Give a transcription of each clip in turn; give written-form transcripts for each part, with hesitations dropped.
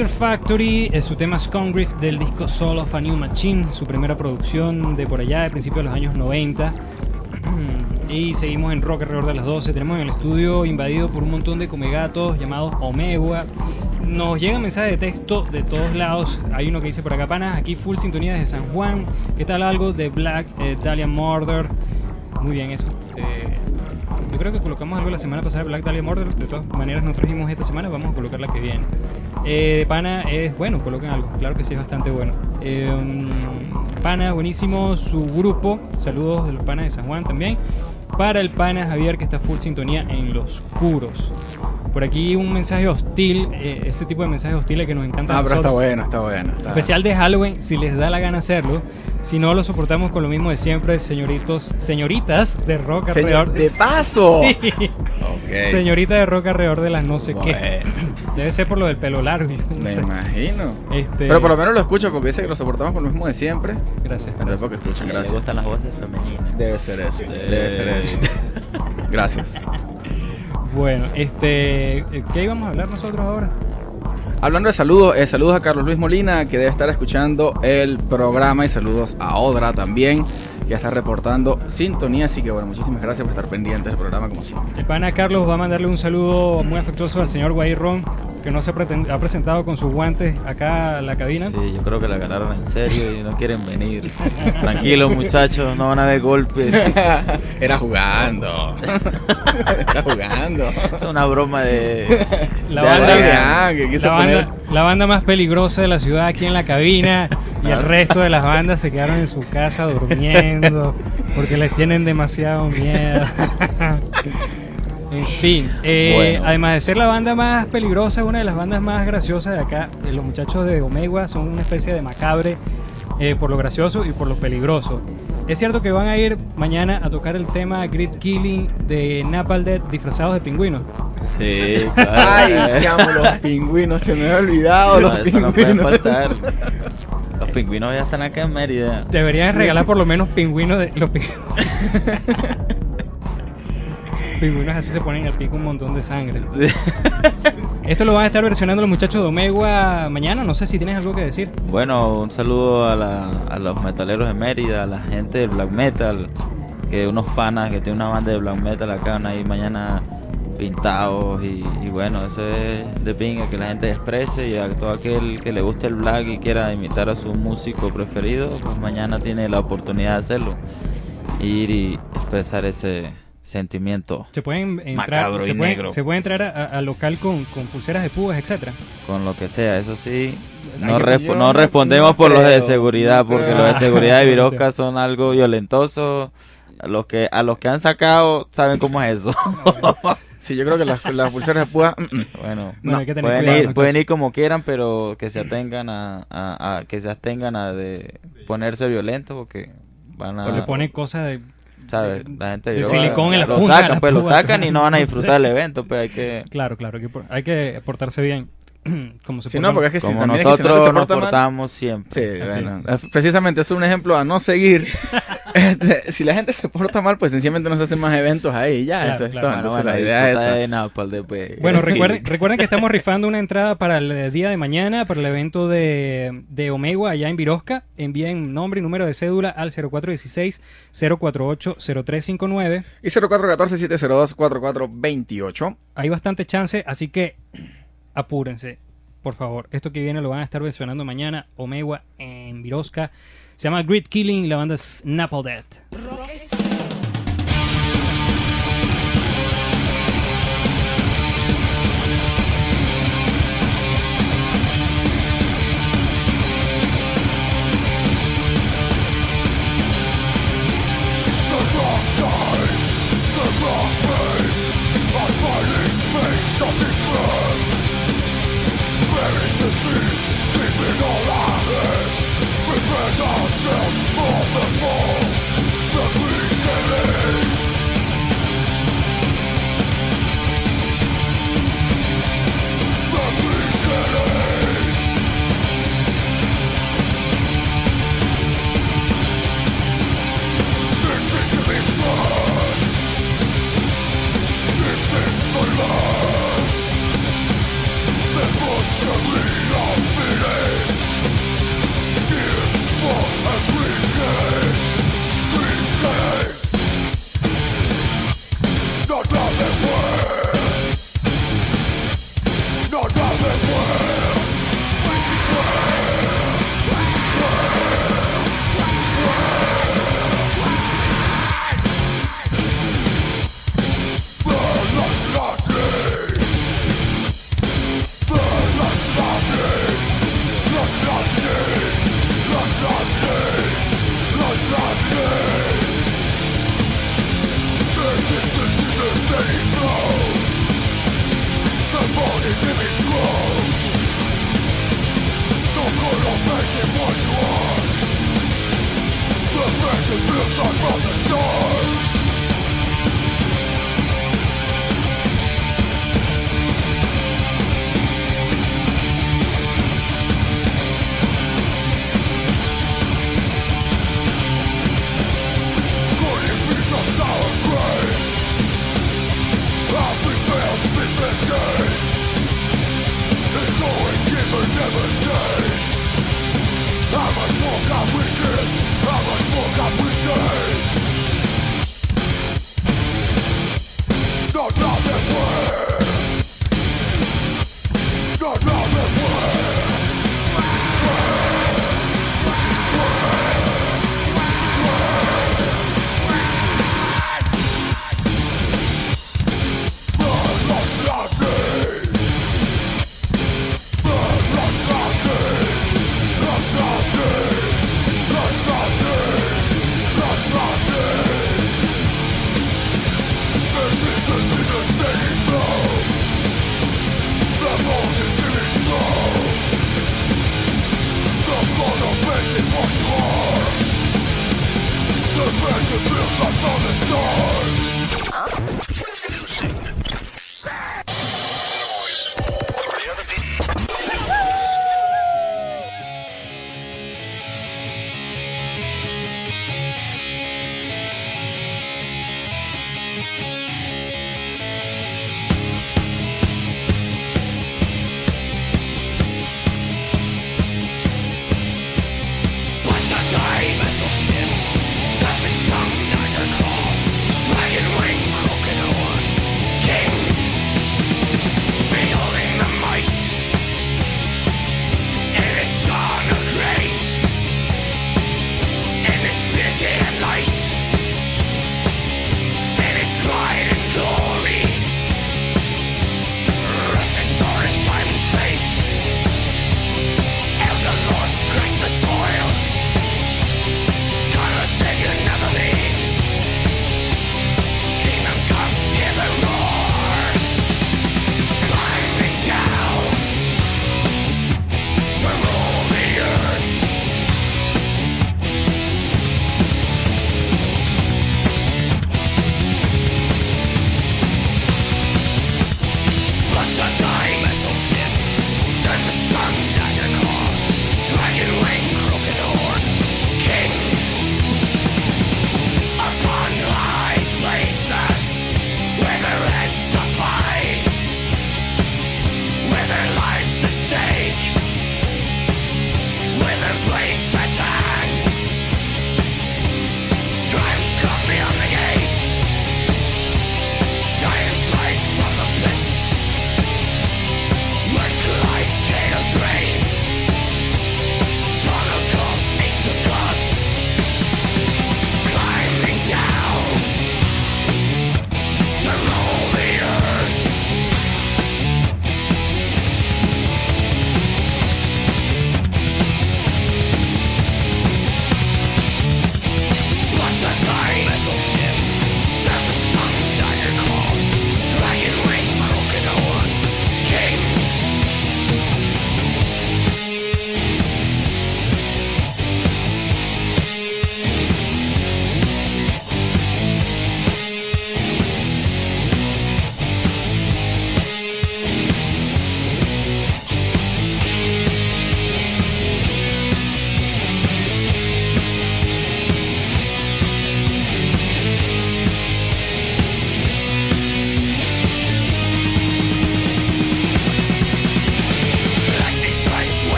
Fear Factory es su tema Scongriff del disco Soul of a New Machine, su primera producción de por allá, de principios de los años 90. Y seguimos en Rock alrededor de las 12. Tenemos en el estudio invadido por un montón de comegatos llamados Omegua. Nos llegan mensajes de texto de todos lados. Hay uno que dice por acá: panas, aquí full sintonía desde San Juan. ¿Qué tal algo de Black Dahlia Murder? Muy bien eso. Yo creo que colocamos algo la semana pasada de Black Dahlia Murder. De todas maneras no trajimos esta semana, vamos a colocar la que viene. Pana es bueno, coloquen algo. Claro que sí, es bastante bueno. Pana, buenísimo su grupo. Saludos de los panas de San Juan también. Para el pana Javier, que está full sintonía en Los Puros. Por aquí un mensaje hostil, ese tipo de mensajes hostiles que nos encanta. Ah, pero está bueno, está bueno. Especial de Halloween, si les da la gana hacerlo. Si no, lo soportamos con lo mismo de siempre, señoritas de rock alrededor. ¡De paso! Sí. Okay. Señorita de rock alrededor de las no sé qué. Debe ser por lo del pelo largo. No Me sé. imagino. Pero por lo menos lo escucho porque dice que lo soportamos con lo mismo de siempre. Gracias. Pero es porque escuchan, gracias. Me gustan las voces femeninas. Debe ser eso, debe ser eso. Gracias. Bueno, ¿qué íbamos a hablar nosotros ahora? Hablando de saludos, saludos a Carlos Luis Molina, que debe estar escuchando el programa, y saludos a Odra también, que está reportando sintonía. Así que bueno, muchísimas gracias por estar pendientes del programa como siempre. El pana Carlos va a mandarle un saludo muy afectuoso al señor Guayrón, que no se ha presentado con sus guantes acá a la cabina. Sí, yo creo que la ganaron en serio y no quieren venir. Tranquilos, muchachos, no van a haber golpes. Era jugando. Era jugando. Es una broma de... La banda más peligrosa de la ciudad aquí en la cabina, y el resto de las bandas se quedaron en su casa durmiendo porque les tienen demasiado miedo. En fin, bueno. Además de ser la banda más peligrosa, una de las bandas más graciosas de acá, los muchachos de Omegua son una especie de macabre, por lo gracioso y por lo peligroso. Es cierto que van a ir mañana a tocar el tema Grid Killing de Napalm Death disfrazados de pingüinos. Sí, claro. Ay, chamo, los pingüinos, se me había olvidado. Los pingüinos. No pueden faltar. Los pingüinos ya están acá en Mérida. Deberían regalar por lo menos pingüinos de los pingüinos. Pingüinos así se ponen al pico un montón de sangre. Esto lo van a estar versionando los muchachos de Omegua mañana. No sé si tienes algo que decir. Bueno, un saludo a los metaleros de Mérida, a la gente del black metal, que unos panas que tienen una banda de black metal acá van a ir mañana pintados y bueno, eso es de pinga, que la gente exprese, y a todo aquel que le guste el black y quiera imitar a su músico preferido, pues mañana tiene la oportunidad de hacerlo, ir y expresar ese sentimiento. Se pueden entrar, macabro y negro. Se puede entrar al local con pulseras de púas, etcétera. Con lo que sea, eso sí. No respondemos por los de seguridad, porque los de seguridad de Virosca son algo violentosos. A los que han sacado saben cómo es eso. Sí, yo creo que las pulseras de púa. Bueno, hay que tener cuidado, pueden ir como quieran, pero que se atengan a de ponerse violentos, porque van a. O le ponen cosas de. ¿Sabes? La gente de silicón en la lo punta, sacan, pues lo sacan y no van a disfrutar del evento, pues hay que. Claro, hay que portarse bien. Como se sí, no, porque es que como si nosotros si se nos porta portamos siempre. Sí, bueno, precisamente es un ejemplo a no seguir. Si la gente se porta mal, pues sencillamente no se hacen más eventos ahí, ya, claro, eso es claro. todo. Entonces la idea es esa. Bueno, recuerden que estamos rifando una entrada para el día de mañana, para el evento de Omegua allá en Virosca. Envíen nombre y número de cédula al 0416-048-0359 y 0414-702-4428. Hay bastante chance, así que apúrense, por favor. Esto que viene lo van a estar versionando mañana, Omegua en Virosca. Se llama Grid Killing, la banda es Napalm Death. Ourselves for the fall. The greed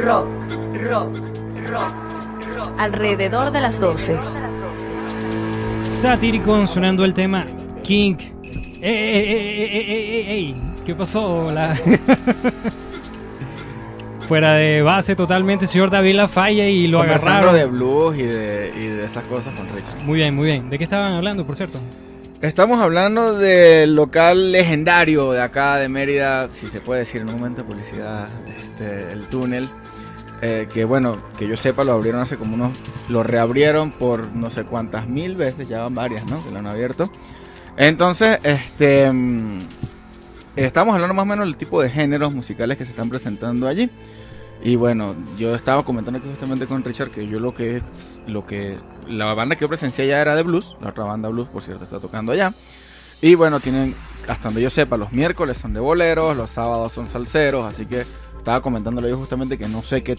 rock, rock, rock, rock. Alrededor de las 12. Satyricon sonando el tema King. ¡Ey! ¿Qué pasó? Fuera de base totalmente, señor David Lafalle, y lo Conversando agarraron. de blues y de esas cosas con Richard. Muy bien, muy bien. ¿De qué estaban hablando, por cierto? Estamos hablando del local legendario de acá de Mérida, si se puede decir en un momento de publicidad, el túnel. Que bueno, que yo sepa, lo abrieron hace como lo reabrieron por no sé cuántas mil veces, ya van varias, ¿no? Que lo han abierto. Entonces, estamos hablando más o menos del tipo de géneros musicales que se están presentando allí. Y bueno, yo estaba comentando aquí justamente con Richard que yo la banda que yo presencié ya era de blues, la otra banda blues, por cierto, está tocando allá. Y bueno, tienen, hasta donde yo sepa, los miércoles son de boleros, los sábados son salseros, así que estaba comentándole yo justamente que no sé qué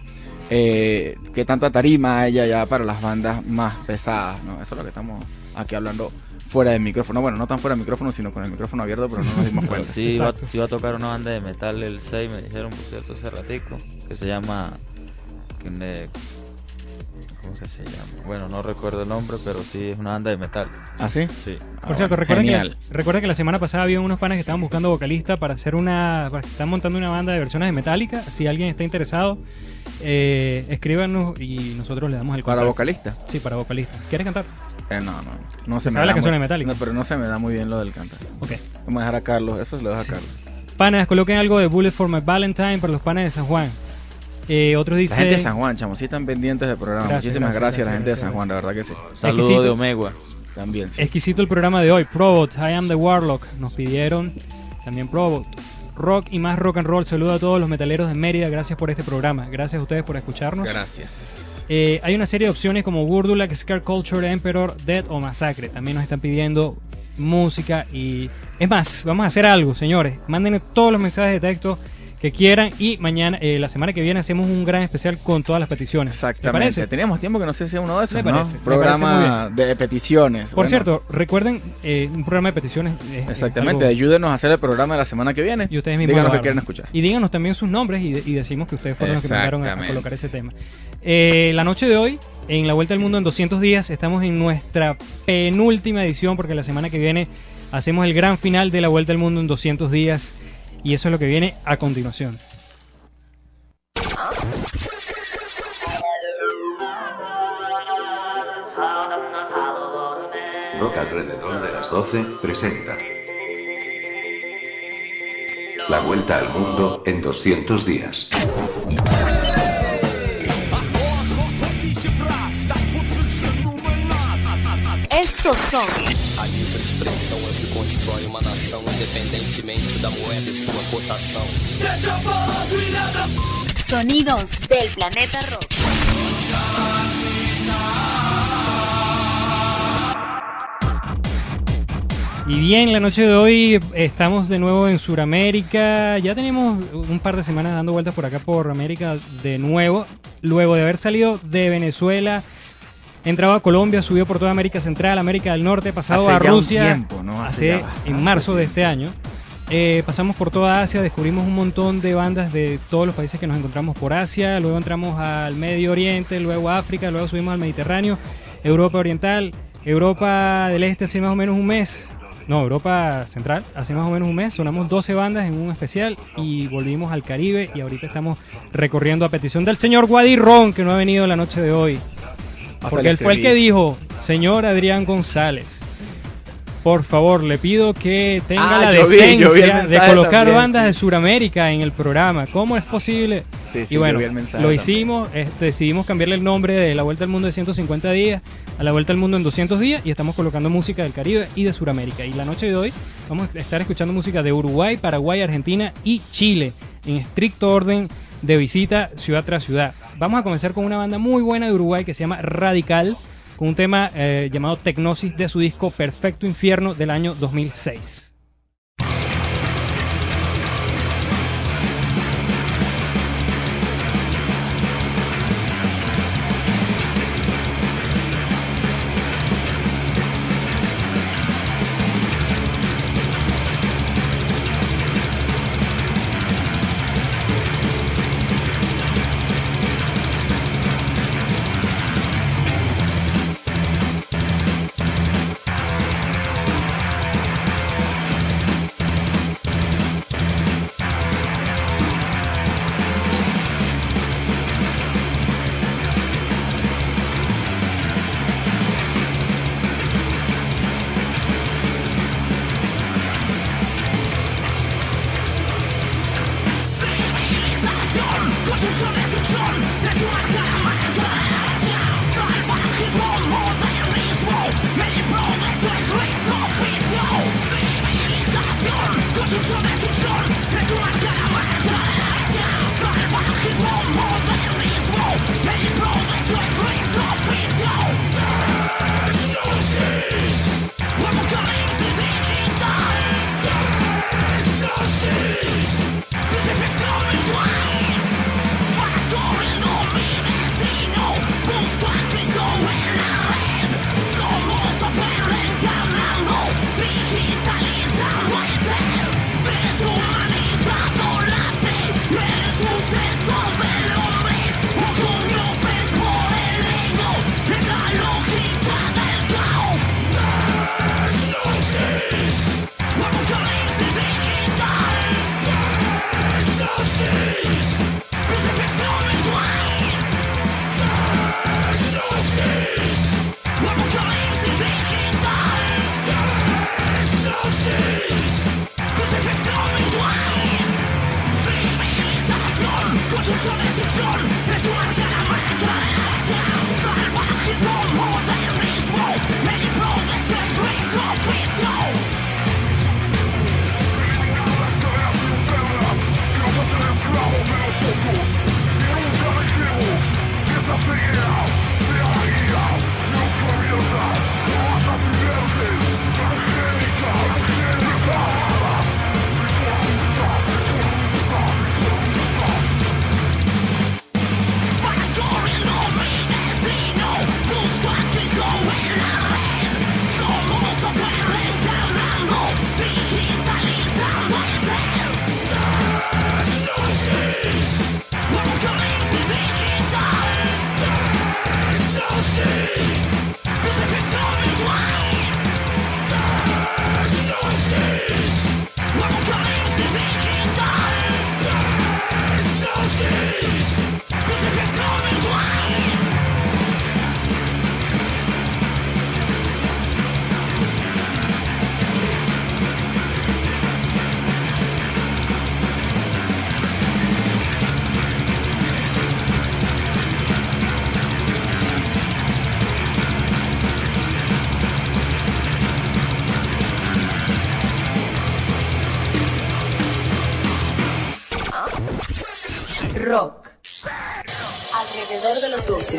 tanta tarima hay allá para las bandas más pesadas, ¿no? Eso es lo que estamos aquí hablando fuera del micrófono. Bueno, no tan fuera del micrófono, sino con el micrófono abierto, pero no nos dimos cuenta. Sí, va a tocar una banda de metal el 6, me dijeron, por cierto, hace ratico, que se llama... ¿Cómo que se llama? Bueno, no recuerdo el nombre, pero sí es una banda de metal. ¿Ah, sí? Sí. Por cierto, recuerda que la semana pasada había unos panes que estaban buscando vocalista para están montando una banda de versiones de Metallica. Si alguien está interesado, escríbanos y nosotros le damos el contacto. ¿Para vocalista? Sí, para vocalista. ¿Quieres cantar? No se me ¿Sabes da las canciones muy- de Metallica? No, pero no se me da muy bien lo del cantar. Ok. Vamos a dejar a Carlos, eso se lo dejo a Carlos. Panas, coloquen algo de Bullet for My Valentine para los panes de San Juan. Otros La dicen... gente de San Juan, chamos, sí están pendientes del programa. Muchísimas gracias a la gente de San Juan, de verdad que sí. Saludos Exquisito. de Omegua. También, sí. Exquisito el programa de hoy. Probot, I Am The Warlock. Nos pidieron también Probot. Rock y más rock and roll. Saludo a todos los metaleros de Mérida. Gracias por este programa. Gracias a ustedes por escucharnos. Gracias. Hay una serie de opciones como Gurdulak, Scar Culture, Emperor, Death o Masacre. También nos están pidiendo música y... Es más, vamos a hacer algo, señores. Mándenme todos los mensajes de texto que quieran y mañana, la semana que viene, hacemos un gran especial con todas las peticiones. Exactamente. ¿Te parece? Teníamos tiempo que no sé si es uno de esos, Me ¿no? parece, me Programa de peticiones. Por Bueno, cierto, recuerden, un programa de peticiones. exactamente, algo- ayúdenos a hacer el programa de la semana que viene. Y ustedes mismos díganos lo qué hagan. quieren escuchar. Y díganos también sus nombres y decimos que ustedes fueron los que mandaron a Exactamente. colocar ese tema. La noche de hoy, en La Vuelta al Mundo en 200 días, estamos en nuestra penúltima edición porque la semana que viene hacemos el gran final de La Vuelta al Mundo en 200 días y eso es lo que viene a continuación. Rock alrededor de las 12 presenta La Vuelta al Mundo en 200 días. Estos son A livre expressão é o que constrói uma nação, independentemente da moeda e sua cotação. sonidos del planeta rock. Y bien, la noche de hoy estamos de nuevo en Sudamérica. Ya tenemos un par de semanas dando vueltas por acá por América de nuevo. Luego de haber salido de Venezuela, entraba a Colombia, subió por toda América Central, América del Norte, pasado Hace a ya un Rusia, tiempo, ¿no? Hace ya bastante, en marzo de sí. este año. Pasamos por toda Asia, descubrimos un montón de bandas de todos los países que nos encontramos por Asia, luego entramos al Medio Oriente, luego a África, luego subimos al Mediterráneo, Europa Oriental, Europa del Este hace más o menos un mes. No, Europa Central, hace más o menos un mes, sonamos 12 bandas en un especial y volvimos al Caribe y ahorita estamos recorriendo a petición del señor Guadirrón, que no ha venido la noche de hoy. Porque él fue el que dijo, señor Adrián González, por favor, le pido que tenga la yo vi el decencia mensaje de colocar también, bandas sí. de Sudamérica en el programa. ¿Cómo es posible? Sí, sí, Y bueno, yo vi el mensaje lo también. hicimos, decidimos cambiarle el nombre de La Vuelta al Mundo de 150 días a La Vuelta al Mundo en 200 días y estamos colocando música del Caribe y de Sudamérica. Y la noche de hoy vamos a estar escuchando música de Uruguay, Paraguay, Argentina y Chile en estricto orden de visita ciudad tras ciudad. Vamos a comenzar con una banda muy buena de Uruguay que se llama Radical, con un tema llamado Tecnosis de su disco Perfecto Infierno del año 2006. Rock. Alrededor de los 12.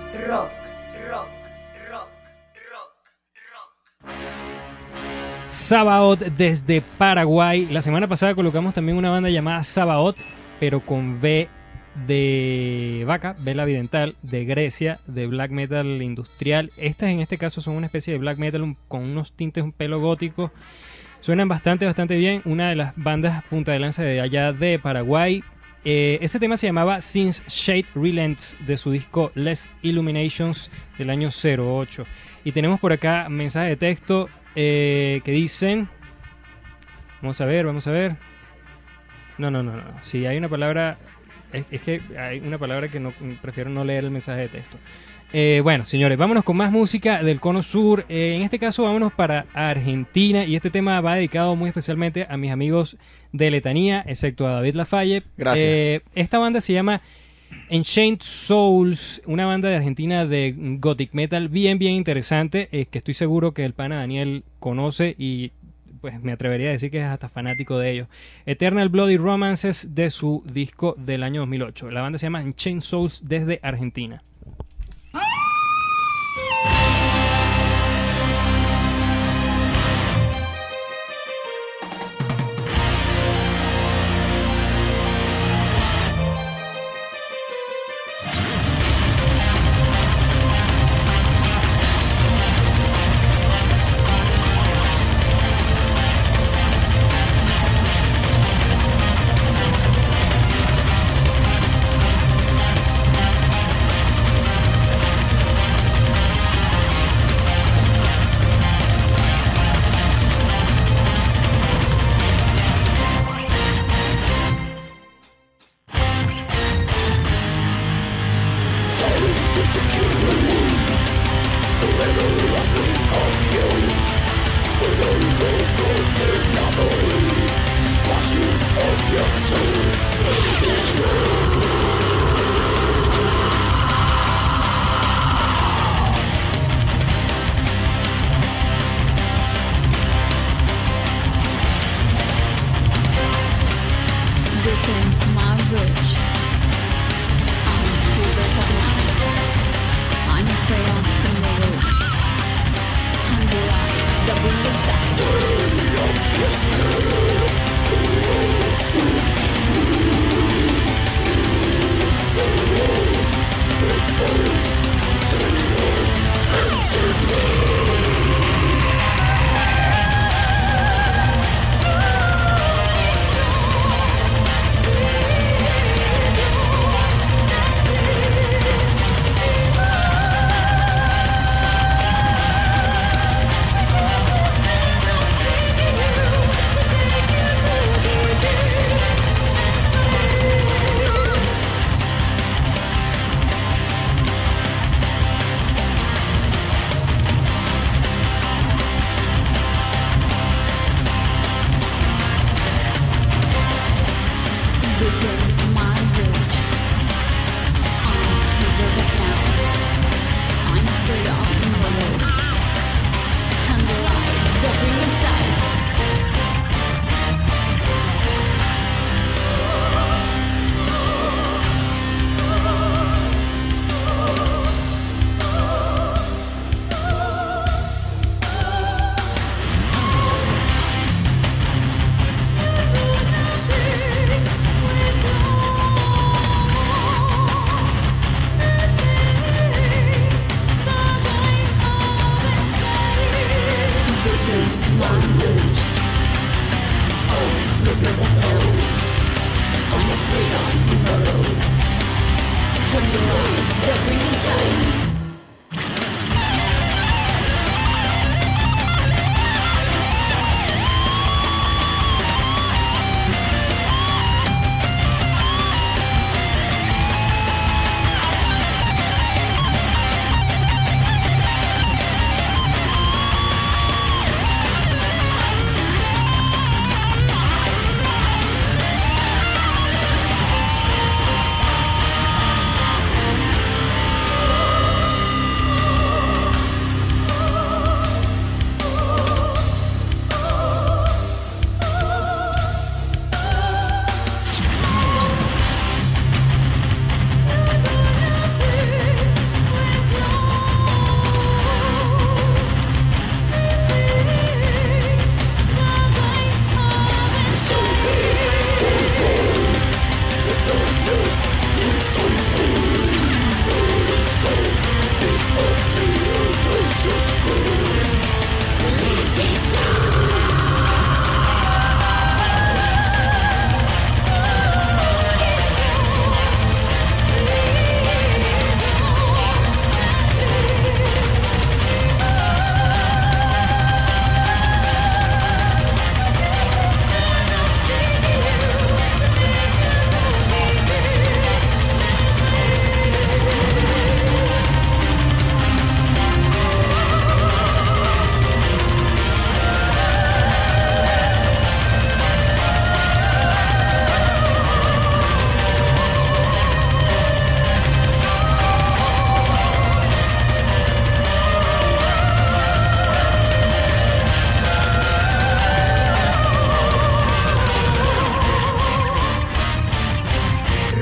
rock, rock, rock, rock, rock. Sabaoth desde Paraguay. La semana pasada colocamos también una banda llamada Sabaoth, pero con V de vaca, vela bidental, de Grecia, de black metal industrial. Estas en este caso son una especie de black metal con unos tintes un pelo gótico. Suenan bastante bien. Una de las bandas punta de lanza de allá de Paraguay. Ese tema se llamaba Since Shade Relents, de su disco Less Illuminations del año 08. Y tenemos por acá mensajes de texto que dicen... Vamos a ver. No. Si hay una palabra... Es que hay una palabra que no prefiero no leer el mensaje de texto. Bueno, señores, vámonos con más música del Cono Sur. En este caso, vámonos para Argentina. Y este tema va dedicado muy especialmente a mis amigos de Letanía, excepto a David Lafaye. Gracias. Esta banda se llama Enchained Souls, una banda de Argentina de gothic metal bien interesante, que estoy seguro que el pana Daniel conoce y pues me atrevería a decir que es hasta fanático de ellos. Eternal Bloody Romances, de su disco del año 2008. La banda se llama Enchained Souls desde Argentina. Yes,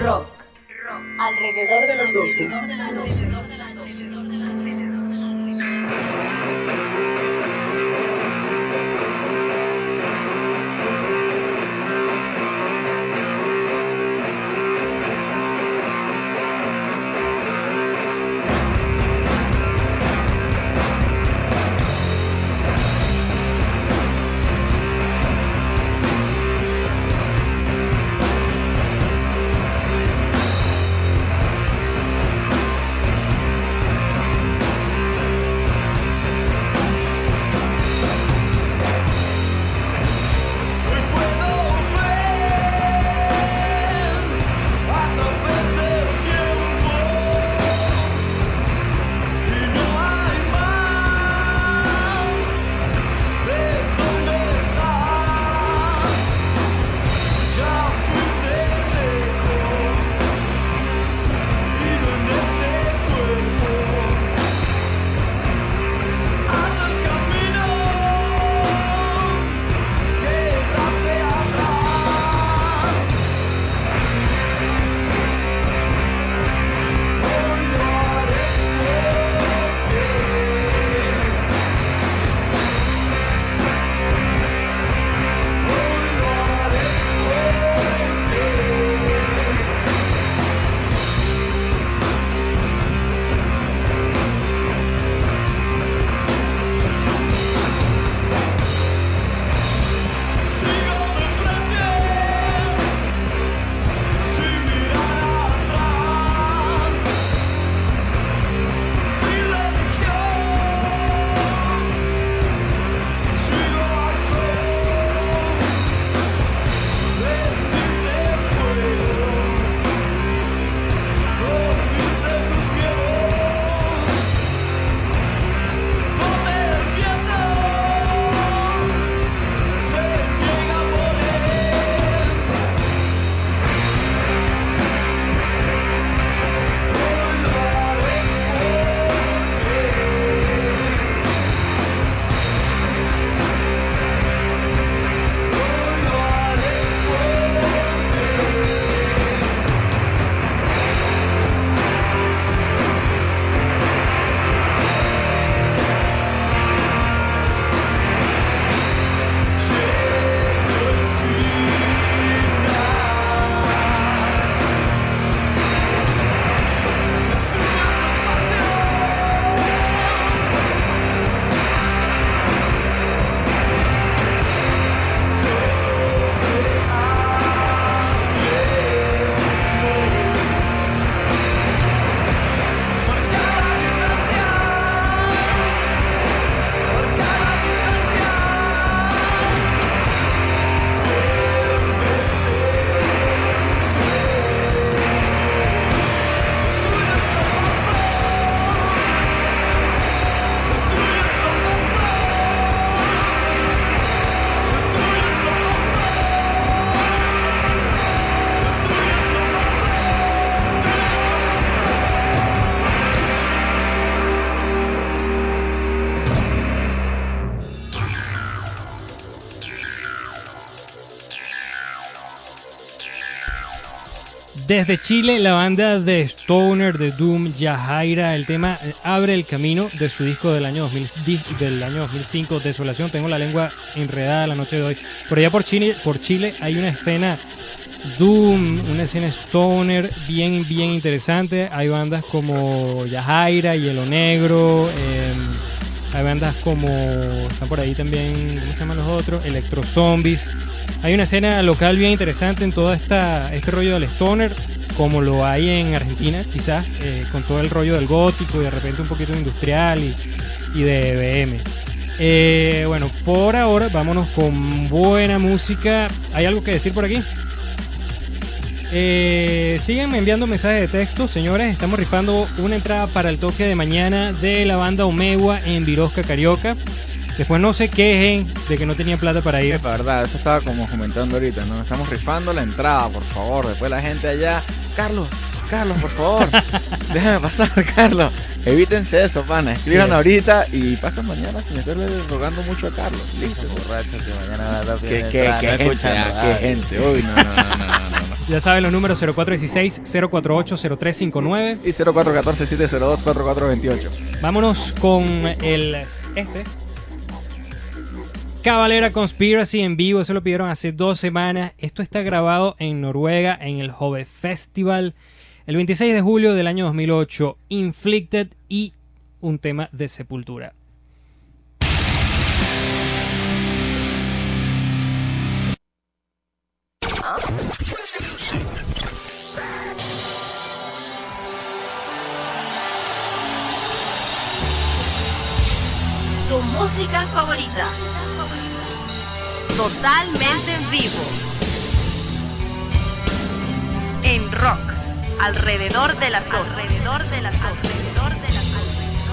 Rock. Alrededor de las 12. Desde Chile, la banda de Stoner, de Doom, Yajaira, el tema Abre el Camino de su disco del año 2005, Desolación. Tengo la lengua enredada la noche de hoy. Por allá por Chile hay una escena Doom, una escena Stoner bien interesante. Hay bandas como Yajaira, Hielo Negro, hay bandas como, están por ahí también, ¿cómo se llaman los otros? Electro Zombies. Hay una escena local bien interesante en todo este rollo del stoner, como lo hay en Argentina, quizás, con todo el rollo del gótico y de repente un poquito de industrial y de EBM. Bueno, por ahora vámonos con buena música. ¿Hay algo que decir por aquí? Síganme enviando mensajes de texto, señores. Estamos rifando una entrada para el toque de mañana de la banda Omewa en Virosca, Carioca. Después no se quejen de que no tenían plata para ir. Es verdad, eso estaba como comentando ahorita, ¿no? Estamos rifando la entrada, por favor. Después la gente allá, Carlos, Carlos, por favor, déjame pasar, Carlos. Evítense eso, pana. Escriban Sí. ahorita y pasan mañana sin estarle rogando mucho a Carlos. Listo. Borrachos que mañana van a estar Qué pidiendo gente, entrada, no escuchan qué radio. gente. Uy, no. Ya saben los números 0416-048-0359. Y 0414-702-4428. Vámonos con el Cavalera Conspiracy en vivo. Eso lo pidieron hace 2 semanas. Esto está grabado en Noruega en el Hove Festival el 26 de julio del año 2008. Inflicted y un tema de Sepultura. Tu música favorita. Totalmente en vivo. En rock. Alrededor de las 12. Alrededor de las 12. Alrededor de las 12.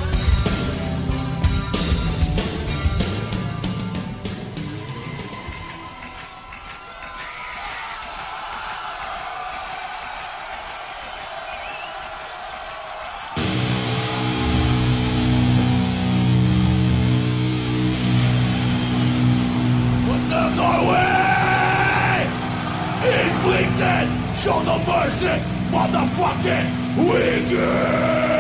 Inflicted, show the mercy, motherfucking wicked.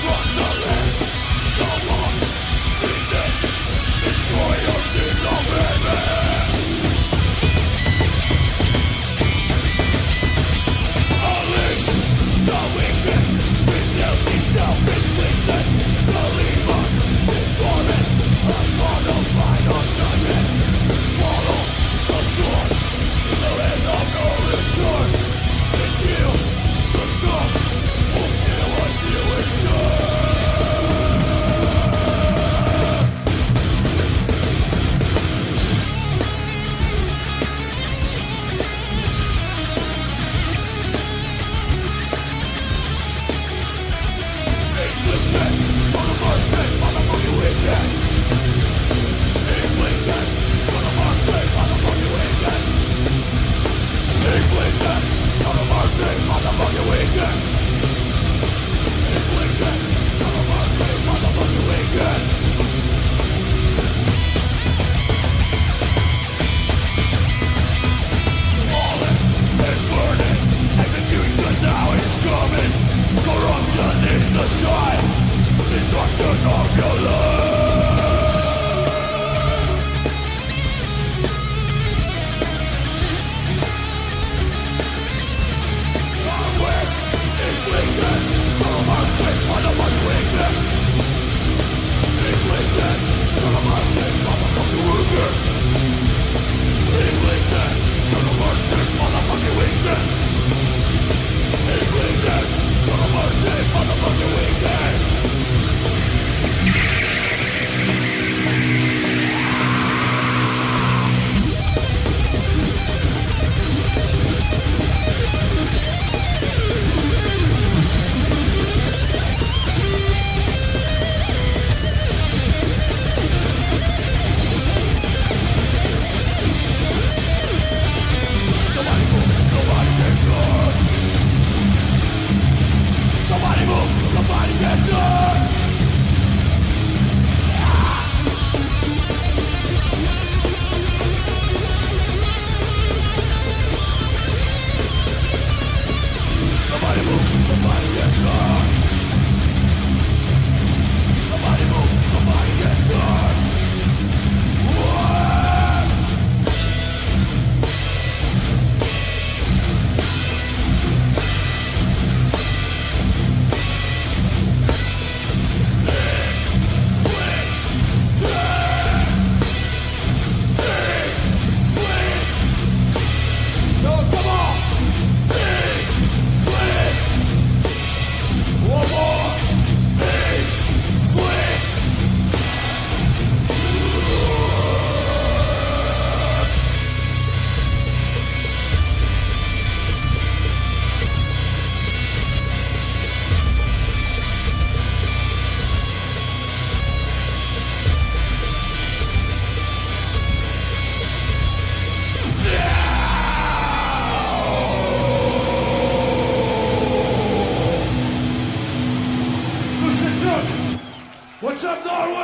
Destroy your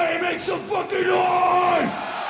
Everybody make some fucking noise!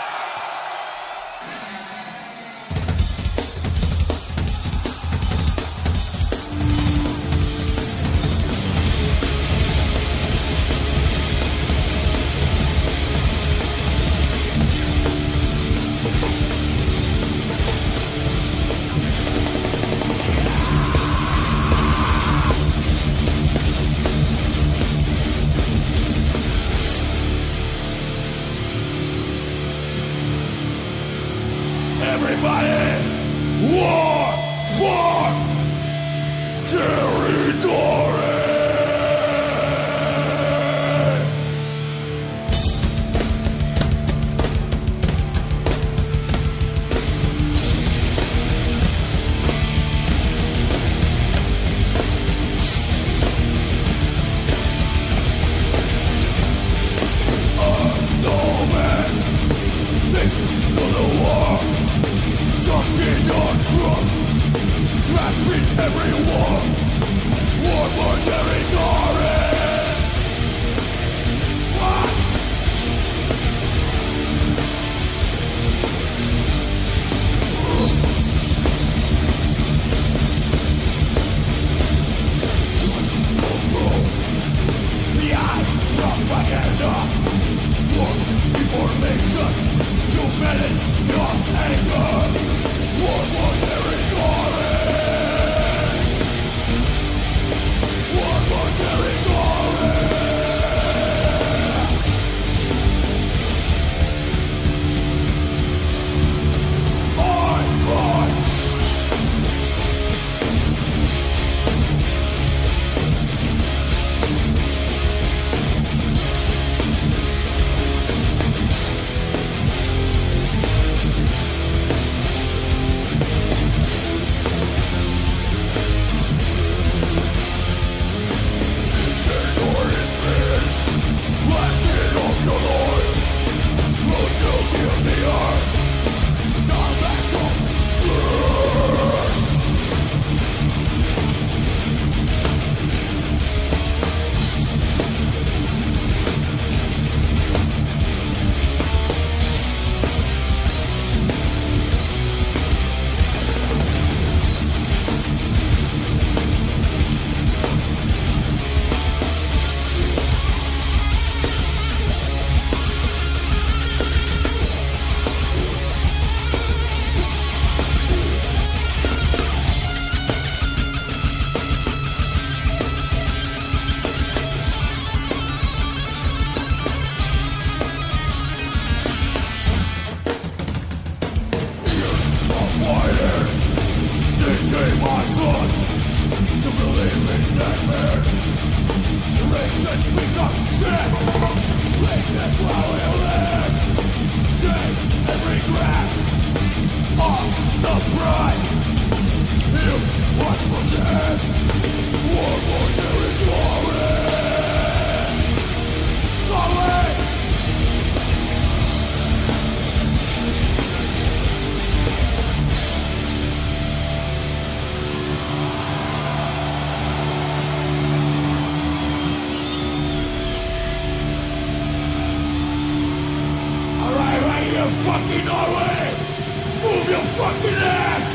Everybody, war for territory! No man, think of the war. Sucked in your trust, trapped in every war. War for territory. What? The eyes propaganda. War information to manage your anger. War for territory! War for territory! On! Fucking Norway! Move your fucking ass!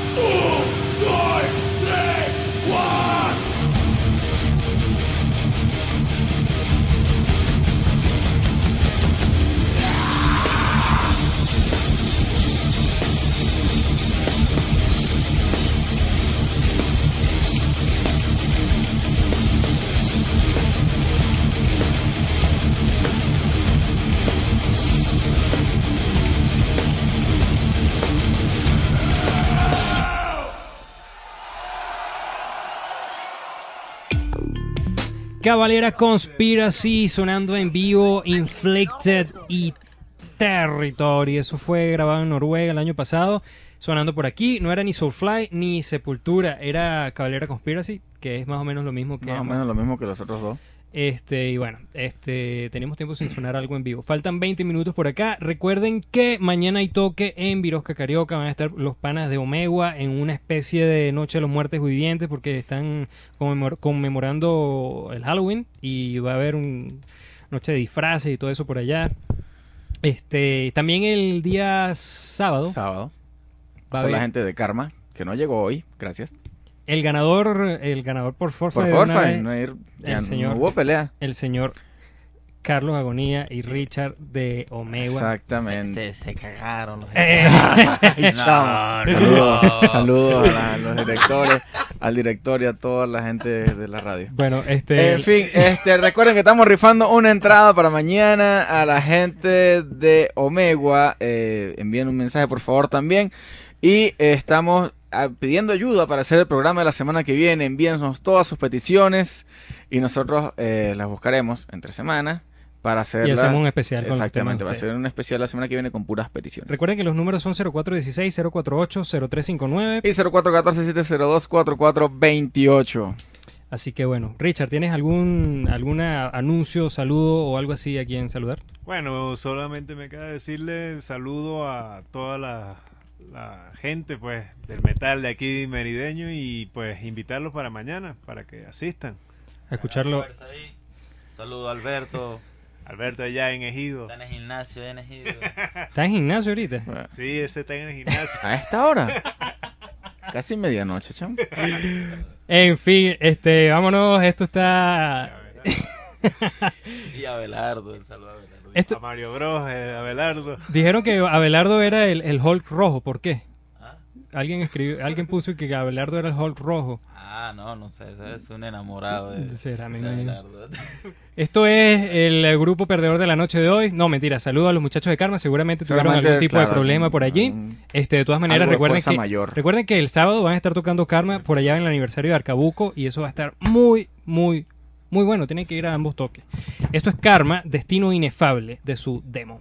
3, Cavalera Conspiracy sonando en vivo, Inflicted y Territory. Eso fue grabado en Noruega el año pasado. Sonando por aquí, no era ni Soulfly ni Sepultura, era Cavalera Conspiracy, que es más o menos lo mismo que... Más o menos lo mismo que los otros dos. Y bueno, tenemos tiempo sin sonar algo en vivo. Faltan 20 minutos por acá. Recuerden que mañana hay toque en Virosca Carioca. Van a estar los panas de Omegua en una especie de Noche de los Muertos Vivientes porque están conmemorando el Halloween y va a haber noche de disfraces y todo eso por allá. También el día sábado Sábado. va a Toda haber la gente de Karma, que no llegó hoy, gracias. el ganador por forfait. Por de favor, una vez, ya el señor- no hubo pelea. el señor Carlos Agonía y Richard de Omegua. Exactamente. Se cagaron los Saludos a los directores, al director y a toda la gente de la radio. Bueno, En fin, recuerden que estamos rifando una entrada para mañana a la gente de Omegua. Envíen un mensaje, por favor, también. Y estamos pidiendo ayuda para hacer el programa de la semana que viene. Envíennos todas sus peticiones y nosotros las buscaremos entre semanas para hacer y hacemos un especial con los temas Exactamente, de va a ustedes. ser un especial la semana que viene con puras peticiones. Recuerden que los números son 0416-048-0359. Y 0414-702-4428. Así que bueno, Richard, ¿tienes algún anuncio, saludo o algo así a quien saludar? Bueno, solamente me queda decirle saludo a toda la gente pues del metal de aquí merideño y pues invitarlos para mañana, para que asistan. A escucharlo. Saludo a Alberto. Alberto allá en Ejido. Está en el gimnasio, en Ejido. ¿Estás en gimnasio ahorita? Sí, ese está en el gimnasio. A esta hora. Casi medianoche, chamo. En fin, vámonos, esto está... Y Abelardo, el saludo a Abelardo. Esto- A Mario Bros, Abelardo. Dijeron que Abelardo era el Hulk rojo, ¿por qué? ¿Ah? Alguien puso que Abelardo era el Hulk rojo. No sé, ese es un enamorado de Será, me de imagino. Abelardo. Esto es el grupo perdedor de la noche de hoy. No, mentira, saludo a los muchachos de Karma. Seguramente tuvieron Seguramente, algún tipo de claro, problema por allí. De todas maneras, algo de recuerden fuerza mayor. recuerden que el sábado van a estar tocando Karma por allá en el aniversario de Arcabuco y eso va a estar muy, muy, muy bueno. Tienen que ir a ambos toques. Esto es Karma, Destino Inefable, de su demo.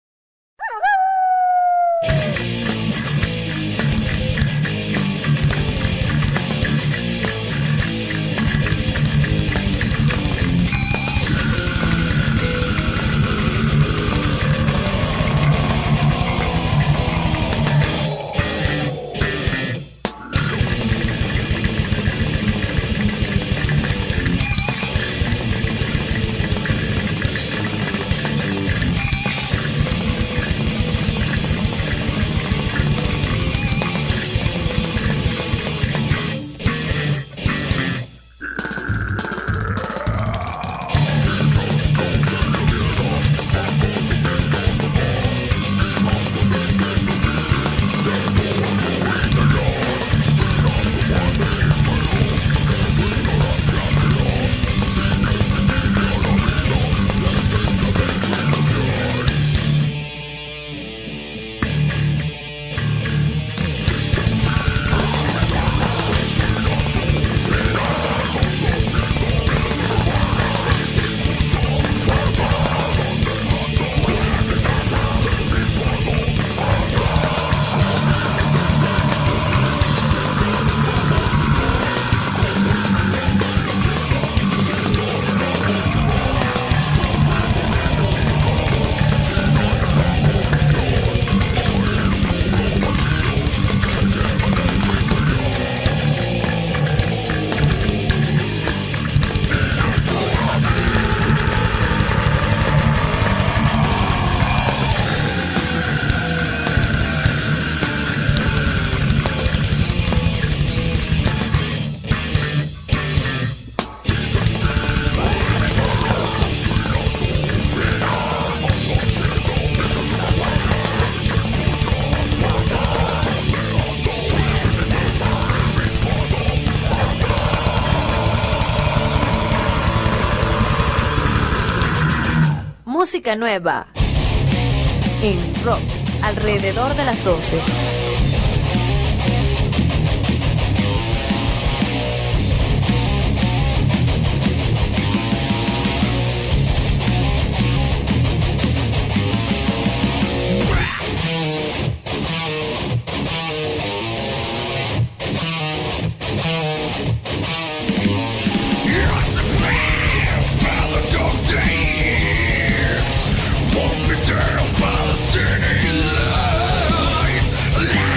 Música nueva en rock alrededor de las 12. Won't be down by the city lights.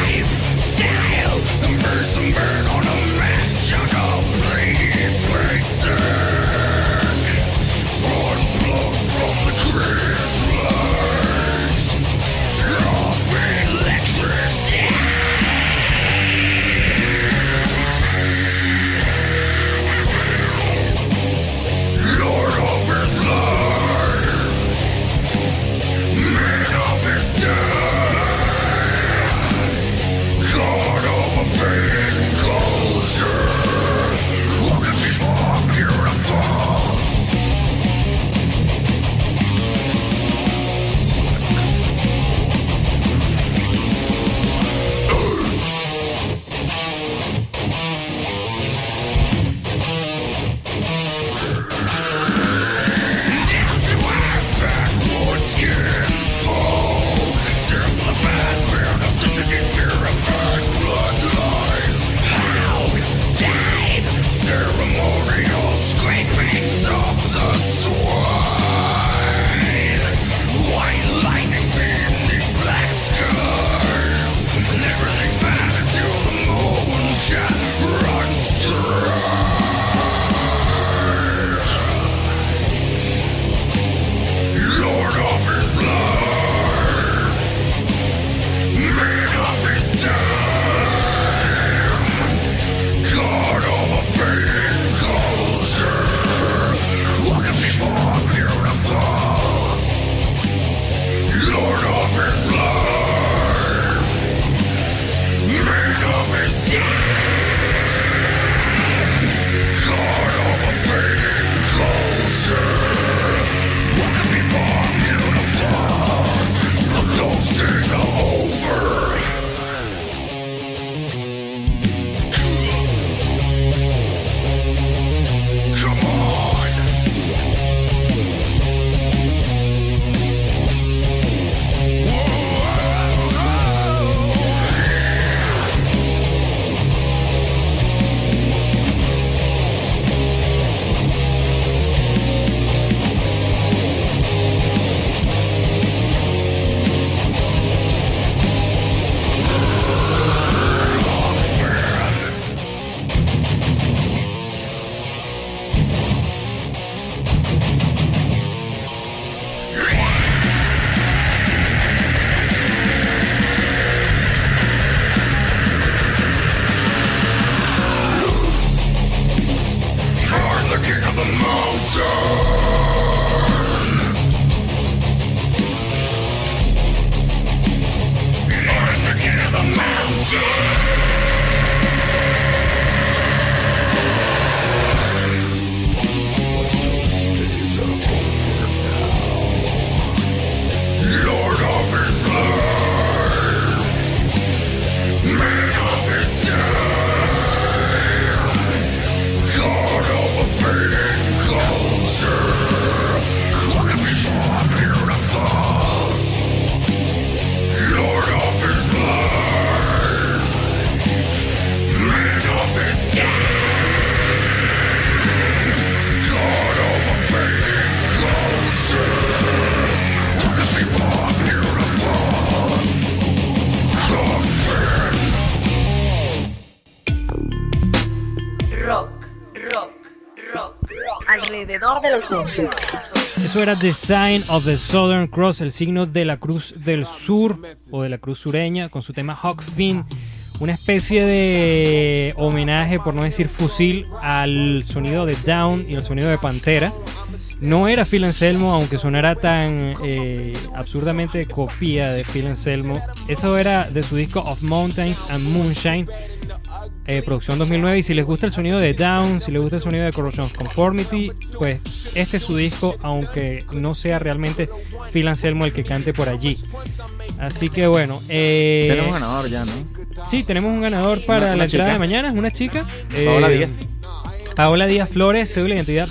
alrededor de los 12. Eso era The Sign of the Southern Cross, el signo de la cruz del sur o de la cruz sureña, con su tema Hawk Fin, una especie de homenaje, por no decir fusil, al sonido de Down y al sonido de Pantera. No era Phil Anselmo, aunque sonara tan absurdamente copia de Phil Anselmo. Eso era de su disco Of Mountains and Moonshine, producción 2009. Y si les gusta el sonido de Down, si les gusta el sonido de Corrosion of Conformity, pues este es su disco, aunque no sea realmente Phil Anselmo el que cante por allí. Así que bueno, tenemos ganador ya, ¿no? Sí, tenemos un ganador para Una la entrada chica. de mañana, es una chica. Paola Díaz. Paola Díaz Flores, cédula de identidad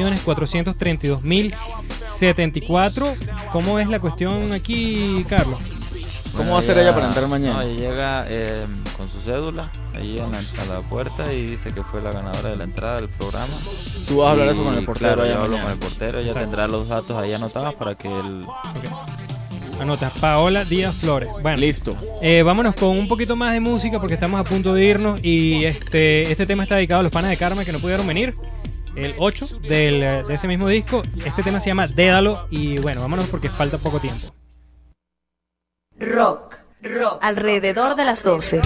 20.432.074. ¿Cómo es la cuestión aquí, Carlos? ¿Cómo va a ser ella para entrar mañana? No, ella llega con su cédula ahí a la puerta y dice que fue la ganadora de la entrada del programa. Tú vas a hablar eso con el portero. Claro, allá yo hablo mañana. con el portero, ella Exacto. tendrá los datos ahí anotados para que él... Okay. Anota, Paola Díaz Flores. Bueno, Listo. Vámonos con un poquito más de música porque estamos a punto de irnos. Y este tema está dedicado a los panas de Karma que no pudieron venir. El 8 de ese mismo disco. Este tema se llama Dédalo. Y bueno, vámonos porque falta poco tiempo. Rock, alrededor de las 12.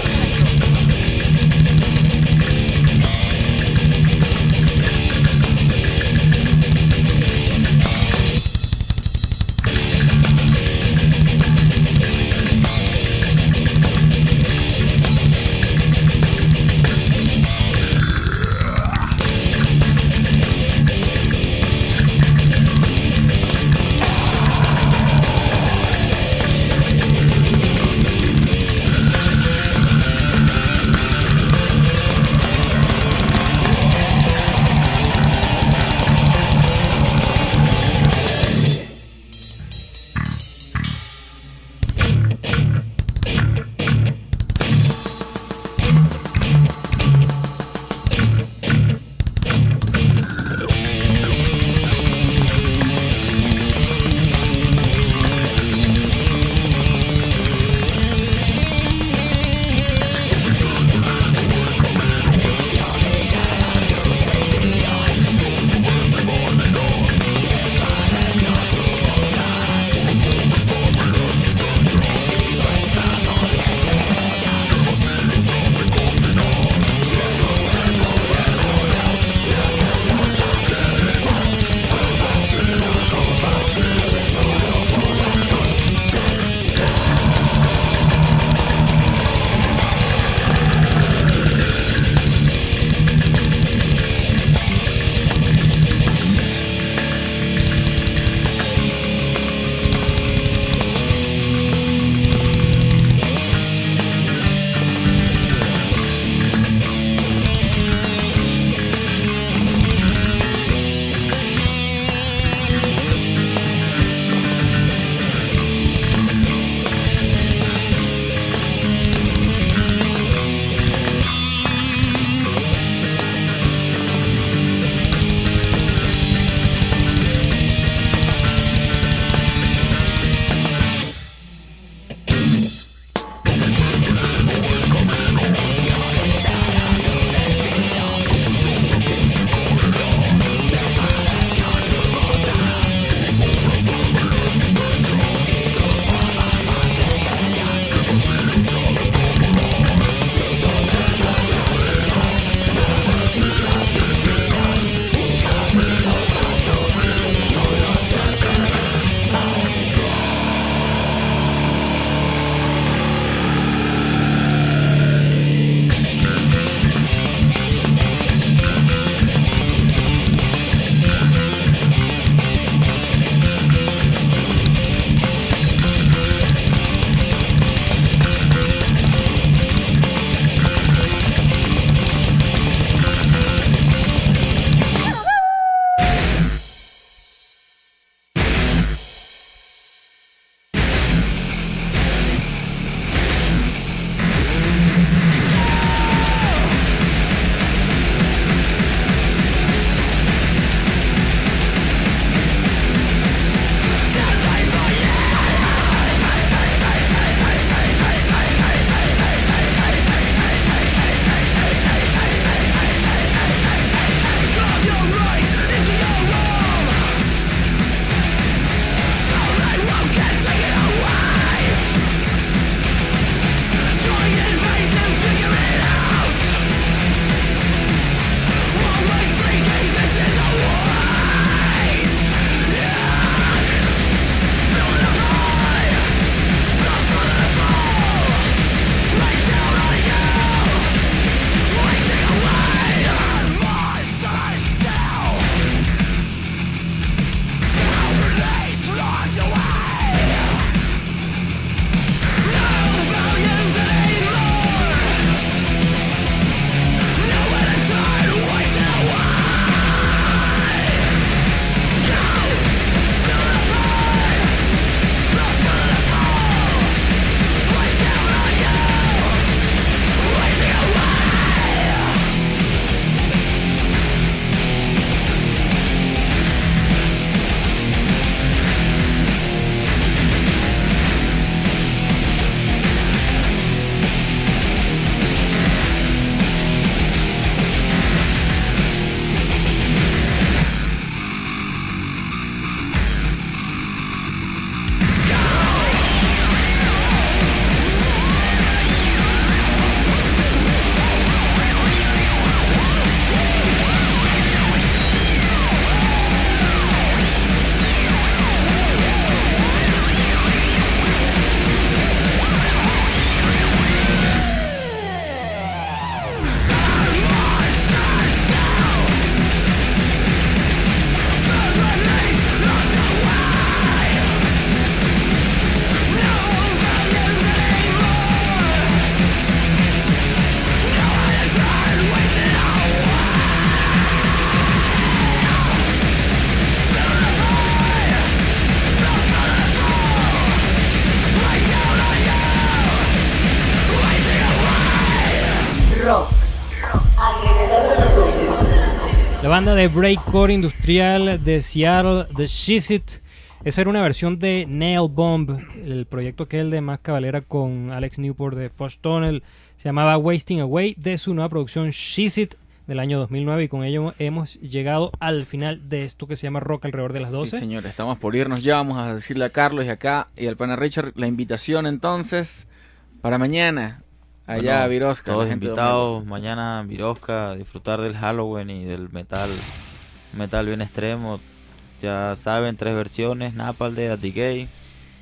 banda de breakcore industrial de Seattle, The Shizit. Esa era una versión de Nail Bomb, el proyecto aquel de Max Cavalera con Alex Newport de Fudge Tunnel. Se llamaba Wasting Away, de su nueva producción Shizit del año 2009, y con ello hemos llegado al final de esto que se llama Rock alrededor de las 12. Sí, señor, estamos por irnos ya. Vamos a decirle a Carlos y acá y al pana Richard la invitación entonces para mañana allá a Virosca. Todos invitados mañana a Virosca a disfrutar del Halloween y del metal bien extremo. Ya saben, 3 versiones: Napalm Death, At The Gate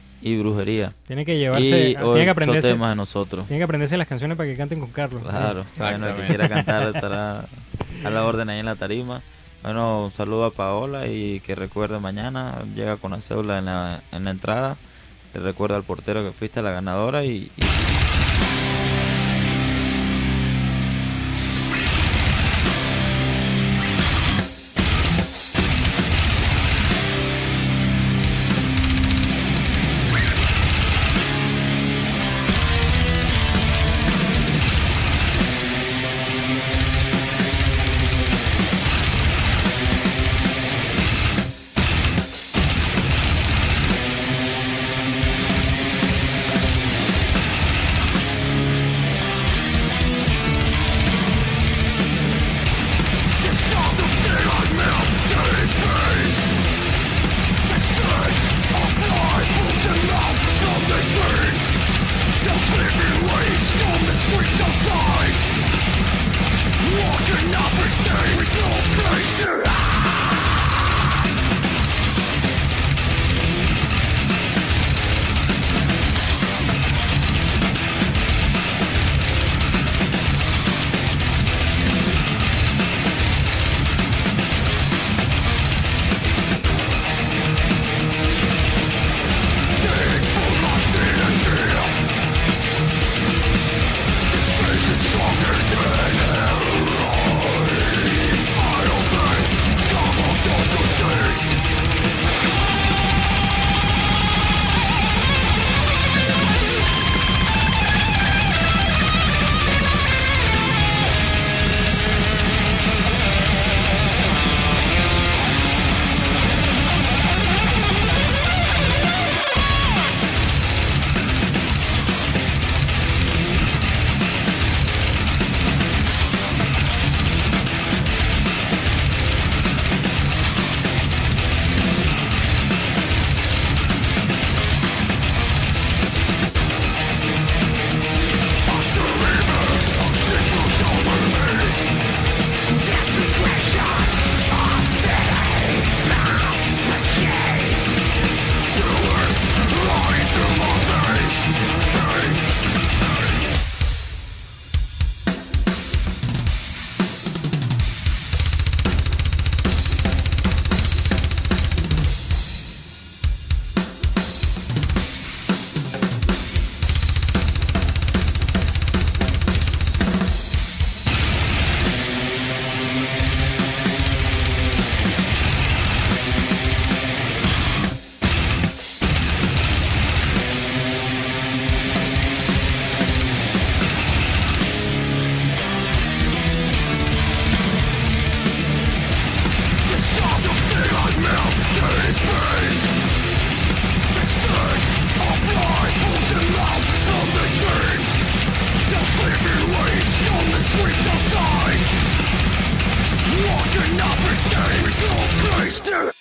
y Brujería. Tiene que llevarse, tiene que aprenderse temas de nosotros. Tiene que aprenderse las canciones para que canten con Carlos. Claro, bueno, el que quiera cantar estará a la orden ahí en la tarima. Bueno, un saludo a Paola y que recuerde mañana, llega con la cédula en la entrada. Le recuerda al portero que fuiste la ganadora y Walking up every day with no place to